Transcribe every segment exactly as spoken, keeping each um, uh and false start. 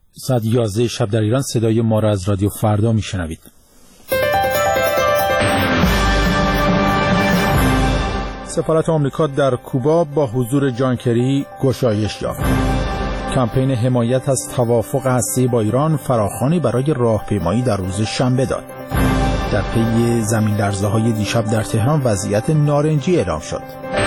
ساعت یازده شب در ایران صدای ما را از رادیو فردا میشنوید. سفارت آمریکا در کوبا با حضور جان کری گشایش یافت. کمپین حمایت از توافق هسته‌ای با ایران فراخوانی برای راهپیمایی در روز شنبه داد. در پی زمین لرزه‌های دیشب در تهران وضعیت نارنجی اعلام شد.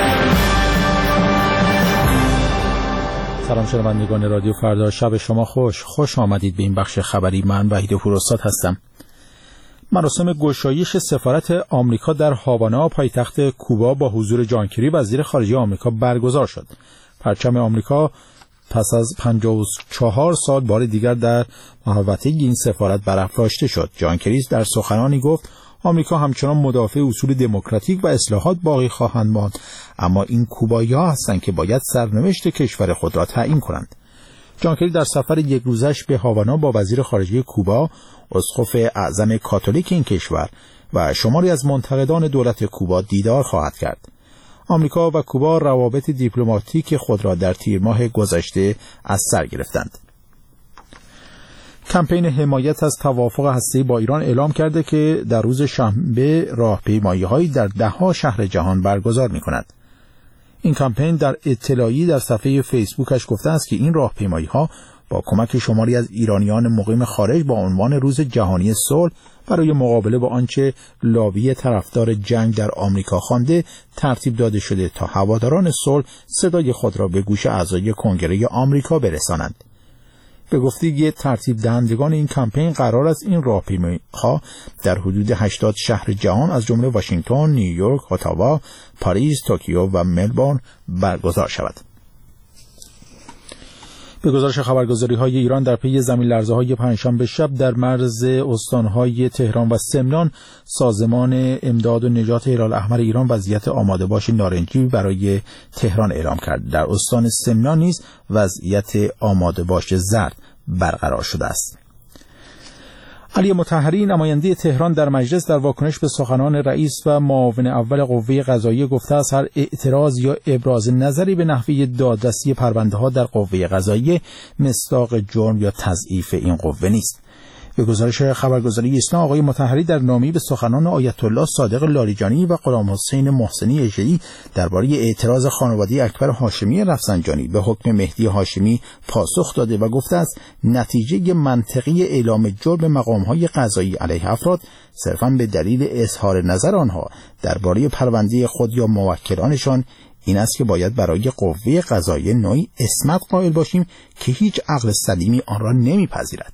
سلام شنوندگان رادیو فردا، شب شما خوش. خوش آمدید به این بخش خبری. من وحید پوراستاد هستم. مراسم گشایش سفارت آمریکا در هاوانا پایتخت کوبا با حضور جان کری وزیر خارجه آمریکا برگزار شد. پرچم آمریکا پس از پنجاه و چهار سال بار دیگر در محوطه این سفارت برافراشته شد. جان کری در سخنانی گفت آمریکا همچنان مدافع اصول دموکراتیک و اصلاحات باقی خواهند ماند، اما این کوبایی‌ها هستند که باید سرنوشت کشور خود را تعیین کنند. جان کری در سفر یک روزش به هاوانا با وزیر خارجه کوبا، اسقف اعظم کاتولیک این کشور و شماری از منتقدان دولت کوبا دیدار خواهد کرد. آمریکا و کوبا روابط دیپلماتیک خود را در تیر ماه گذشته از سر گرفتند. کمپین حمایت از توافق هسته‌ای با ایران اعلام کرده که در روز شنبه راهپیمایی‌هایی در ده‌ها شهر جهان برگزار می‌کند. این کمپین در اطلاعیه‌ای در صفحه فیسبوکش گفته است که این راهپیمایی‌ها با کمک شماری از ایرانیان مقیم خارج با عنوان روز جهانی صلح برای مقابله با آنچه لابی طرفدار جنگ در آمریکا خوانده ترتیب داده شده تا هواداران صلح صدای خود را به گوش اعضای کنگره آمریکا برسانند. به گفته ترتیب دهندگان این کمپین قرار است این راهپیمایی‌ها در حدود هشتاد شهر جهان از جمله واشنگتن، نیویورک، اتاوا، پاریس، توکیو و ملبورن برگزار شود. به گزارش خبرگزاری‌های ایران در پی زمین لرزه‌های پنجشنبه شب در مرز استان‌های تهران و سمنان، سازمان امداد و نجات هلال احمر ایران وضعیت آماده باش نارنجی برای تهران اعلام کرد. در استان سمنان نیز وضعیت آماده باش زرد برقرار شده است. علی مطهری نماینده تهران در مجلس در واکنش به سخنان رئیس و معاون اول قوه قضاییه گفته است هر اعتراض یا ابراز نظری به نحوه دادرسی پرونده‌ها در قوه قضاییه مصداق جرم یا تضعیف این قوه نیست. به گزارش خبرگزاری ایسنا، آقای مطهری در نامه‌ای به سخنان آیت الله صادق لاریجانی و غلام حسین محسنی اژه‌ای درباره اعتراض خانواده اکبر هاشمی رفسنجانی به حکم مهدی هاشمی پاسخ داده و گفته است نتیجه منطقی اعلام جرم مقام‌های قضایی علیه افراد صرفاً به دلیل اظهار نظر آنها درباره پرونده خود یا موکلانشان این است که باید برای قوه قضاییه نوعی عصمت قائل باشیم که هیچ عقل سلیمی آن را نمی‌پذیرد.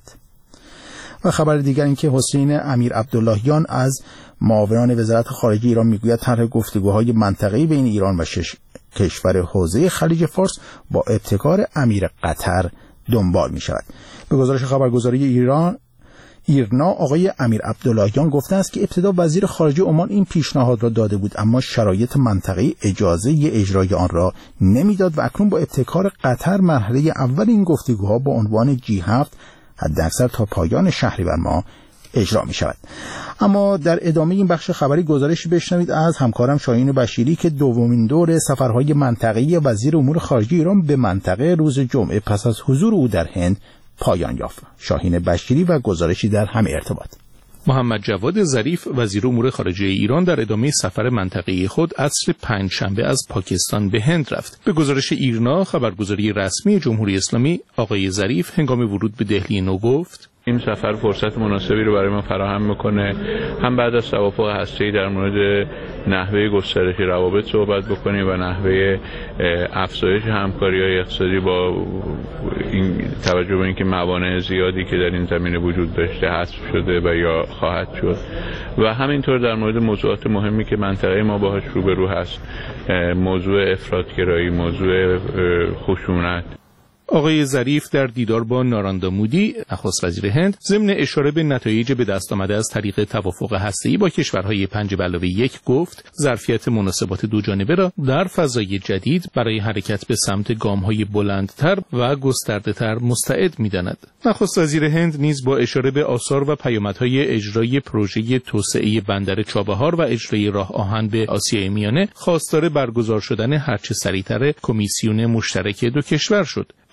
و خبر دیگر این که حسین امیر عبداللهیان از معاونان وزارت خارجه ایران میگوید طرح گفتگوهای منطقه‌ای بین ایران و شش کشور حوزه خلیج فارس با ابتکار امیر قطر دنبال می شود. به گزارش خبرگزاری ایران ایرنا، آقای امیر عبداللهیان گفته است که ابتدا وزیر خارجه عمان این پیشنهاد را داده بود، اما شرایط منطقه‌ای اجازه اجرای آن را نمیداد و اکنون با ابتکار قطر مرحله اول این گفتگوها با عنوان جی هفت حداکثر تا پایان شهریور ماه اجرا می شود. اما در ادامه این بخش خبری گزارشی بشنوید از همکارم شاهین بشیری که دومین دور سفرهای منطقه‌ای وزیر امور خارجه ایران به منطقه روز جمعه پس از حضور او در هند پایان یافت. شاهین بشیری و گزارشی در همین ارتباط. محمد جواد ظریف وزیر امور خارجه ایران در ادامه سفر منطقه‌ای خود عصر پنجشنبه از پاکستان به هند رفت. به گزارش ایرنا، خبرگزاری رسمی جمهوری اسلامی، آقای ظریف هنگام ورود به دهلی نو گفت این سفر فرصت مناسبی رو برای ما فراهم میکنه هم بعد از توافق هسته‌ای در مورد نحوه گسترش روابط صحبت بکنیم و نحوه افزایش همکاری‌های اقتصادی با این توجه به اینکه موانع زیادی که در این زمینه وجود داشته حذف شده و یا خواهد شد و همینطور در مورد موضوعات مهمی که منطقه ما باهاش روبرو هست، موضوع افراطگرایی، موضوع خشونت. آقای ظریف در دیدار با ناراندا مودی نخست وزیر هند ضمن اشاره به نتایج به دست آمده از طریق توافق هسته‌ای با کشورهای پنج به علاوه یک گفت ظرفیت مناسبات دو جانبه را در فضای جدید برای حرکت به سمت گام‌های بلندتر و گسترده‌تر مستعد می‌داند. نخست وزیر هند نیز با اشاره به آثار و پیامدهای اجرای پروژه توسعه بندر چابهار و اجرای راه آهن به آسیای میانه خواستار برگزار شدن هرچه سریعتر کمیسیون مشترک دو کشور شد.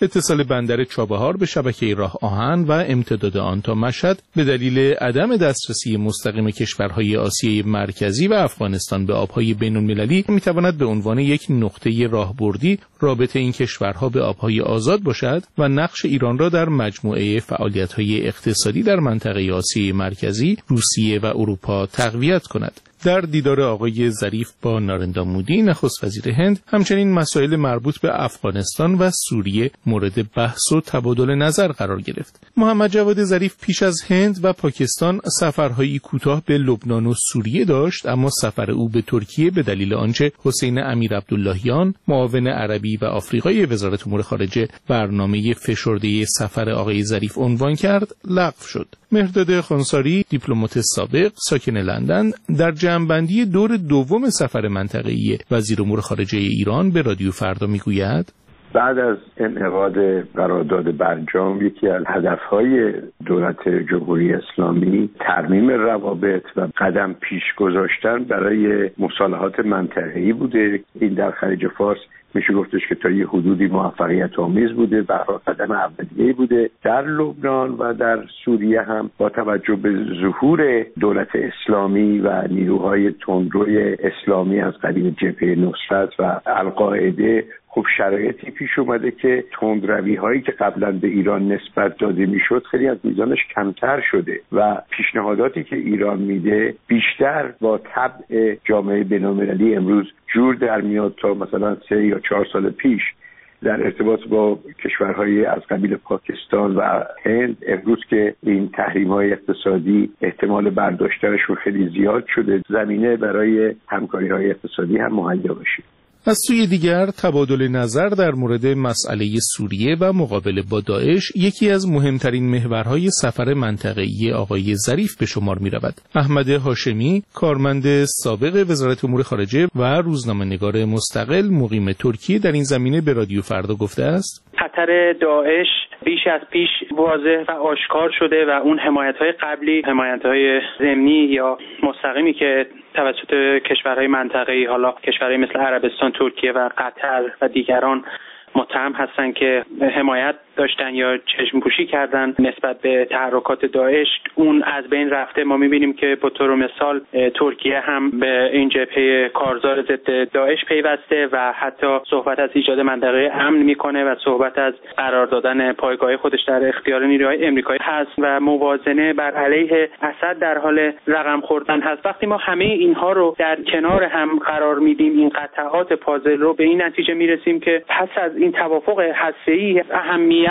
اتصال بندر چابهار به شبکه راه آهن و امتداد آن تا مشهد به دلیل عدم دسترسی مستقیم کشورهای آسیای مرکزی و افغانستان به آبهای بین‌المللی میتواند به عنوان یک نقطه راهبردی رابطه این کشورها به آبهای آزاد باشد و نقش ایران را در مجموعه فعالیت‌های اقتصادی در منطقه آسیای مرکزی، روسیه و اروپا تقویت کند. در دیدار آقای ظریف با نارندا مودی نخست وزیر هند همچنین مسائل مربوط به افغانستان و سوریه مورد بحث و تبادل نظر قرار گرفت. محمد جواد ظریف پیش از هند و پاکستان سفرهایی کوتاه به لبنان و سوریه داشت، اما سفر او به ترکیه به دلیل آنچه حسین امیر عبداللهیان معاون عربی و آفریقای وزارت امور خارجه برنامه فشرده سفر آقای ظریف عنوان کرد لغو شد. مهرداد خانساری دیپلمات سابق ساکن لندن در جمع‌بندی دور دوم سفر منطقه‌ای وزیر امور خارجه ایران به رادیو فردا میگوید بعد از انعقاد قرارداد برجام یکی از هدفهای دولت جمهوری اسلامی ترمیم روابط و قدم پیش گذاشتن برای مصالحات منطقه‌ای بوده. این در خلیج فارس میشه گفتش که تا یه حدودی موفقیت آمیز بوده، برای قدم اولیه‌ای بوده. در لبنان و در سوریه هم با توجه به ظهور دولت اسلامی و نیروهای تندروی اسلامی از قبیل جبهه نصرت و القاعده خب شرایطی پیش اومده که تندروی هایی که قبلا به ایران نسبت داده میشد خیلی از میزانش کمتر شده و پیشنهاداتی که ایران میده بیشتر با طبع جامعه بین‌المللی امروز جور در میاد تا مثلا سه یا چهار سال پیش. در ارتباط با کشورهای از قبیل پاکستان و هند امروز که این تحریم‌های اقتصادی احتمال برداشتنشون خیلی زیاد شده، زمینه برای همکاری‌های اقتصادی هم مهیا بشه. از سوی دیگر تبادل نظر در مورد مسئله سوریه و مقابله با داعش یکی از مهمترین محورهای سفر منطقه‌ای آقای ظریف به شمار می‌رود. احمد هاشمی، کارمند سابق وزارت امور خارجه و روزنامه‌نگار مستقل مقیم ترکیه در این زمینه به رادیو فردا گفته است: خطر داعش بیش از پیش واضح و آشکار شده و اون حمایت‌های قبلی، حمایت‌های ضمنی یا مستقیمی که توسط کشورهای منطقه‌ای، حالا کشورهای مثل عربستان، ترکیه و قطر و دیگران متهم هستن که حمایت داشتن یا چشم پوشی کردن نسبت به تحرکات داعش، اون از بین رفته. ما می‌بینیم که به طور مثال ترکیه هم به این جبهه کارزار ضد داعش پیوسته و حتی صحبت از ایجاد منطقه امن میکنه و صحبت از قرار دادن پایگاه خودش در اختیار نیروهای آمریکایی هست و موازنه بر علیه اسد در حال رقم خوردن هست. وقتی ما همه اینها رو در کنار هم قرار میدیم، این قطعات پازل رو، به این نتیجه میرسیم که پس از این توافق هسته‌ای اهمیت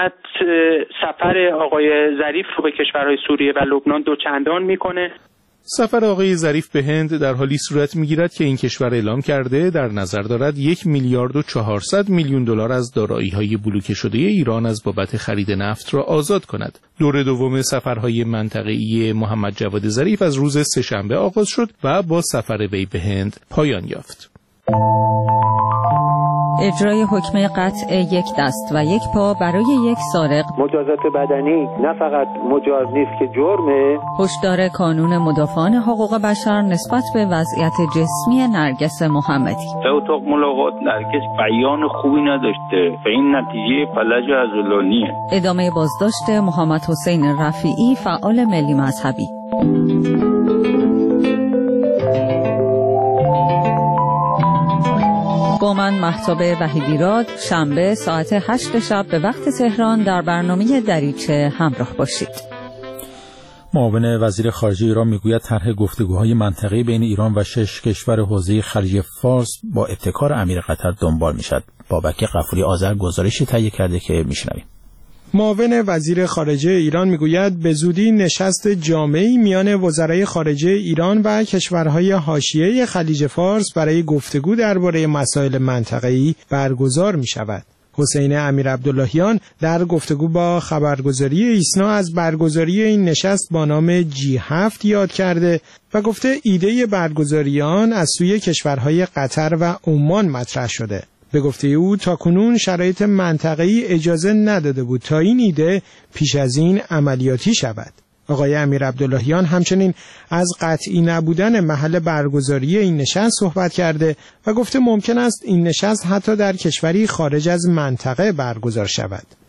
سفر آقای ظریف رو به کشورهای سوریه و لبنان دوچندان میکنه. سفر آقای ظریف به هند در حالی صورت میگیرد که این کشور اعلام کرده در نظر دارد یک میلیارد و چهارصد میلیون دلار از دارایی‌های بلوکه شده ایران از بابت خرید نفت را آزاد کند. دور دوم سفرهای منطقه‌ای محمد جواد ظریف از روز سه‌شنبه آغاز شد و با سفر وی به هند پایان یافت. اجرای حکم قطع یک دست و یک پا برای یک سارق. مجازات بدنی نه فقط مجاز نیست که جرمه. هشدار کانون مدافعان حقوق بشر نسبت به وضعیت جسمی نرگس محمدی. در اتاق ملاقات نرگس بیان خوبی نداشته و این نتیجه فلج عضلانیه. ادامه بازداشت محمد حسین رفیعی فعال ملی مذهبی. با من مهتاب وحیدیراد، شنبه ساعت هشت شب به وقت تهران در برنامه دریچه همراه باشید. معاون وزیر خارجه ایران میگوید طرح گفتگوهای منطقه‌ای بین ایران و شش کشور حوزه خلیج فارس با ابتکار امیر قطر دنبال میشد. بابک غفوری آذر گزارشی تهیه کرده که میشنویم. معاون وزیر خارجه ایران میگوید به زودی نشست جامعی میان وزرای خارجه ایران و کشورهای حاشیه خلیج فارس برای گفتگو درباره مسائل منطقه‌ای برگزار میشود. حسین امیر عبداللهیان در گفتگو با خبرگزاری ایسنا از برگزاری این نشست با نام جی هفت یاد کرده و گفته ایده برگزاری آن از سوی کشورهای قطر و عمان مطرح شده. به گفته او تاکنون شرایط منطقه‌ای اجازه نداده بود تا این ایده پیش از این عملیاتی شود. آقای امیر عبداللهیان همچنین از قطعی نبودن محل برگزاری این نشست صحبت کرده و گفته ممکن است این نشست حتی در کشوری خارج از منطقه برگزار شود.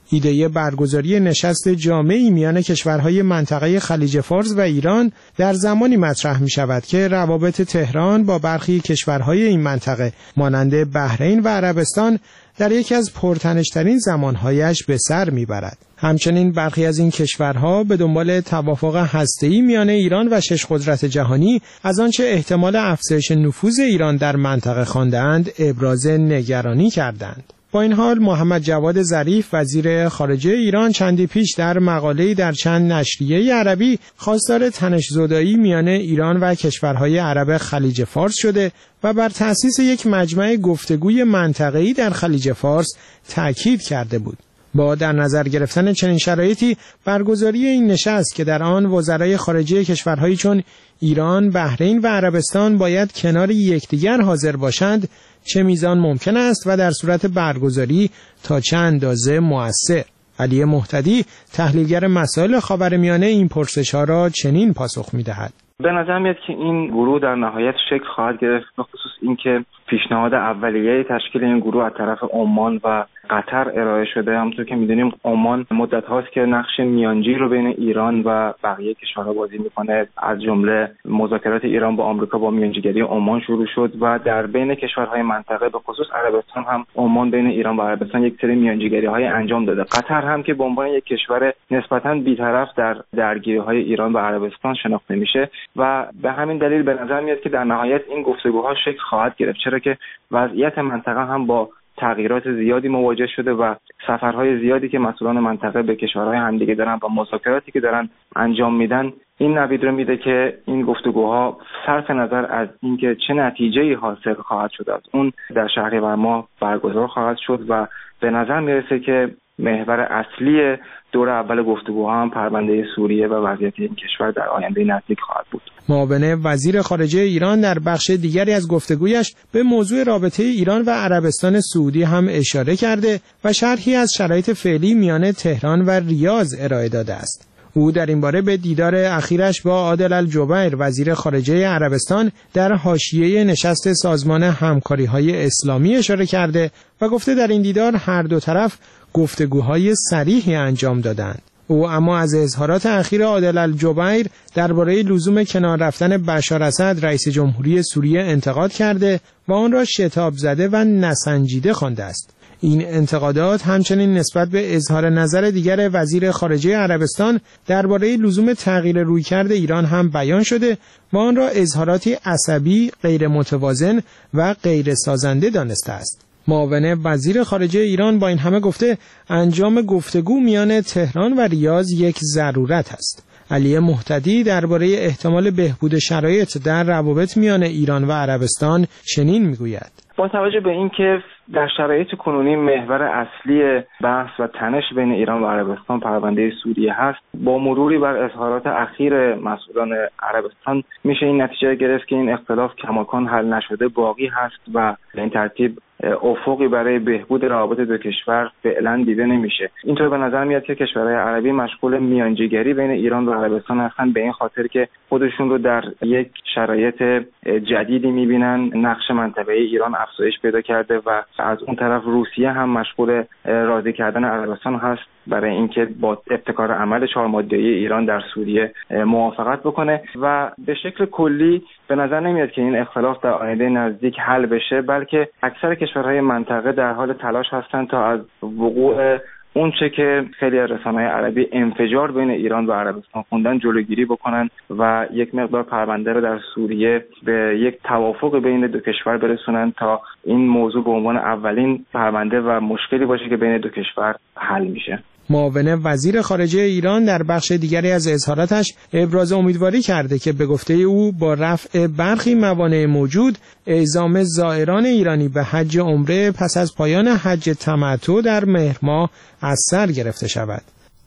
ایده برگزاری نشست جامعی میان کشورهای منطقه خلیج فارس و ایران در زمانی مطرح می شود که روابط تهران با برخی کشورهای این منطقه مانند بحرین و عربستان در یکی از پرتنش‌ترین زمانهایش به سر میبرد. همچنین برخی از این کشورها به دنبال توافق هسته‌ای میان ایران و شش قدرت جهانی از آنچه احتمال افزایش نفوذ ایران در منطقه خواندند ابراز نگرانی کردند. با این حال محمد جواد ظریف وزیر خارجه ایران چندی پیش در مقاله‌ای در چند نشریه عربی خواستار تنش‌زدایی میان ایران و کشورهای عرب خلیج فارس شده و بر تأسیس یک مجمع گفتگوی منطقه‌ای در خلیج فارس تأکید کرده بود. با در نظر گرفتن چنین شرایطی برگزاری این نشست که در آن وزرای خارجه کشورهایی چون ایران، بحرین و عربستان باید کنار یکدیگر حاضر باشند چه میزان ممکن است و در صورت برگزاری تا چه اندازه مؤثر. علی مهتدی تحلیلگر مسائل خاورمیانه این پرسش‌ها را چنین پاسخ می‌دهد: به نظر میاد که این گروه در نهایت شکل خواهد گرفت، به خصوص اینکه پیشنهاد اولیه تشکیل این گروه از طرف عمان و قطر ارائه شده. همونطور که میدونیم عمان مدت هاست که نقش میانجی رو بین ایران و بقیه کشورها بازی میکنه. از جمله مذاکرات ایران با آمریکا با میانجیگری عمان شروع شد و در بین کشورهای منطقه به خصوص عربستان هم عمان بین ایران و عربستان یک سری میانجیگری های انجام داده. قطر هم که به عنوان یک کشور نسبتاً بی‌طرف در درگیری های ایران و عربستان شناخته میشه و به همین دلیل به نظر میاد که در نهایت این گفتگوها شکل خواهد گرفت، چرا که وضعیت منطقه هم با تغییرات زیادی مواجه شده و سفرهای زیادی که مسئولان منطقه به کشورهای همدیگه دارن و مذاکراتی که دارن انجام میدن این نوید رو میده که این گفتگوها صرف نظر از اینکه چه نتیجه‌ای حاصل خواهد شد از اون در شهریور ماه برگزار خواهد شد و به نظر میرسه که محور اصلی دور اول گفتگوها هم پرونده سوریه و وضعیت این کشور در آینده نزدیک خواهد بود. معاون وزیر خارجه ایران در بخش دیگری از گفتگویش به موضوع رابطه ایران و عربستان سعودی هم اشاره کرده و شرحی از شرایط فعلی میان تهران و ریاض ارائه داده است. او در این باره به دیدار اخیرش با عادل الجبیر وزیر خارجه عربستان در حاشیه نشست سازمان همکاری‌های اسلامی اشاره کرده و گفته در این دیدار هر دو طرف گفتگوهای صریحی انجام دادند. او اما از اظهارات اخیر عادل الجبیر درباره لزوم کنار رفتن بشار اسد رئیس جمهوری سوریه انتقاد کرده و آن را شتاب زده و نسنجیده خوانده است. این انتقادات همچنین نسبت به اظهار نظر دیگر وزیر خارجه عربستان درباره لزوم تغییر رویکرد ایران هم بیان شده و آن را اظهاراتی عصبی، غیر متوازن و غیر سازنده دانسته است. معاون وزیر خارجه ایران با این همه گفته انجام گفتگو میان تهران و ریاض یک ضرورت است. علی مهتدی درباره احتمال بهبود شرایط در روابط میان ایران و عربستان چنین میگوید: با توجه به اینکه در شرایط کنونی محور اصلی بحث و تنش بین ایران و عربستان پرونده سوریه هست، با مروری بر اظهارات اخیر مسئولان عربستان میشه این نتیجه گرفت که این اختلاف کماکان حل نشده باقی هست و به این ترتیب افقی برای بهبود روابط دو کشور فعلا دیده نمیشه. اینطور به نظر میاد که کشورهای عربی مشغول میانجیگری بین ایران و عربستان هستن به این خاطر که خودشون رو در یک شرایط جدیدی میبینن. نقش منطقه‌ای ایران افزایش پیدا کرده و از اون طرف روسیه هم مشغول راضی کردن عربستان هست برای اینکه با ابتکار عمل چهار ماده‌ای ایران در سوریه موافقت بکنه و به شکل کلی به نظر نمیاد که این اختلاف در آینده نزدیک حل بشه، بلکه اکثر کشورهای منطقه در حال تلاش هستند تا از وقوع اون چه که خیلی از رسانه‌های عربی انفجار بین ایران و عربستان خوندن جلوگیری بکنن و یک مقدار پرونده رو در سوریه به یک توافق بین دو کشور برسونن تا این موضوع به عنوان اولین پرونده و مشکلی باشه که بین دو کشور حل میشه. معاون وزیر خارجه ایران در بخش دیگری از اظهاراتش ابراز امیدواری کرده که به گفته او با رفع برخی موانع موجود اعزام زائران ایرانی به حج عمره پس از پایان حج تمتع در مهر ماه از سر گرفته شود.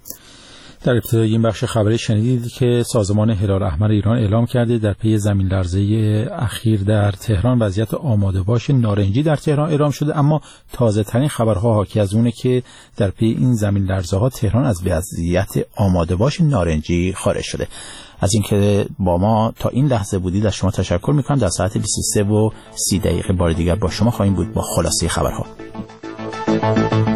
در ابتدای این بخش خبری شنیدید که سازمان هلال احمر ایران اعلام کرده در پی زمین لرزه اخیر در تهران وضعیت آماده باش نارنجی در تهران اعلام شده، اما تازه ترین خبرها حاکی از اونه که در پی این زمین لرزه ها تهران از وضعیت آماده باش نارنجی خارج شده. از اینکه با ما تا این لحظه بودید از شما تشکر میکنم. در ساعت بیست و سه و سی دقیقه بار دیگر با شما خواهیم بود با خلاصه خبرها.